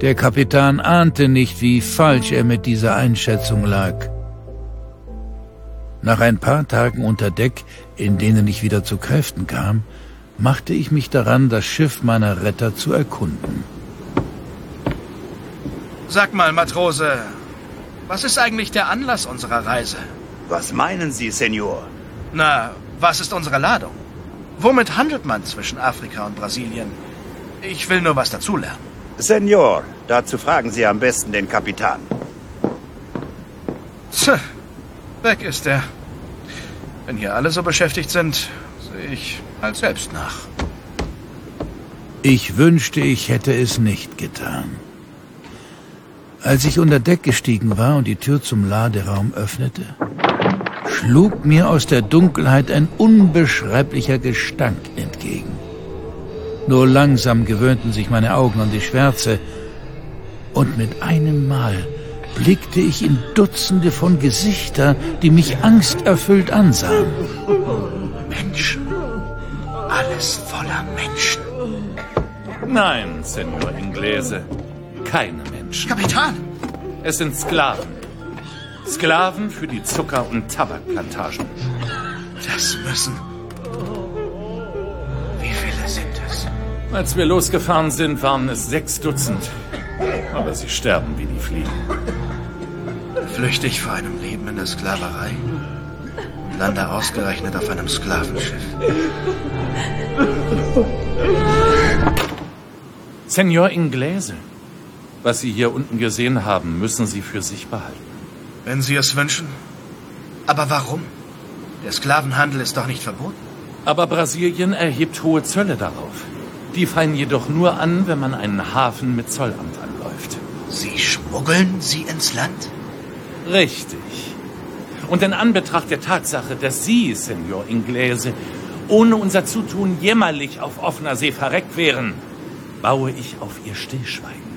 Der Kapitän ahnte nicht, wie falsch er mit dieser Einschätzung lag. Nach ein paar Tagen unter Deck, in denen ich wieder zu Kräften kam, machte ich mich daran, das Schiff meiner Retter zu erkunden. Sag mal, Matrose, was ist eigentlich der Anlass unserer Reise? Was meinen Sie, Senor? Na, was ist unsere Ladung? Womit handelt man zwischen Afrika und Brasilien? Ich will nur was dazulernen. Senor, dazu fragen Sie am besten den Kapitän. Tja, weg ist er. Wenn hier alle so beschäftigt sind, sehe ich halt selbst nach. Ich wünschte, ich hätte es nicht getan. Als ich unter Deck gestiegen war und die Tür zum Laderaum öffnete, schlug mir aus der Dunkelheit ein unbeschreiblicher Gestank entgegen. Nur langsam gewöhnten sich meine Augen an die Schwärze, und mit einem Mal blickte ich in Dutzende von Gesichter, die mich angsterfüllt ansahen. Menschen. Alles voller Menschen. Nein, Senor Inglese. Keine Menschen. Kapitän! Es sind Sklaven. Sklaven für die Zucker- und Tabakplantagen. Das müssen... Wie viele sind es? Als wir losgefahren sind, waren es 6 Dutzend. Aber sie sterben wie die Fliegen. Flüchtig vor einem Leben in der Sklaverei und lande ausgerechnet auf einem Sklavenschiff. Senor Inglese, was Sie hier unten gesehen haben, müssen Sie für sich behalten. Wenn Sie es wünschen. Aber warum? Der Sklavenhandel ist doch nicht verboten. Aber Brasilien erhebt hohe Zölle darauf. Die fallen jedoch nur an, wenn man einen Hafen mit Zollamt anläuft. Sie schmuggeln sie ins Land? Richtig. Und in Anbetracht der Tatsache, dass Sie, Senor Inglese, ohne unser Zutun jämmerlich auf offener See verreckt wären, baue ich auf Ihr Stillschweigen.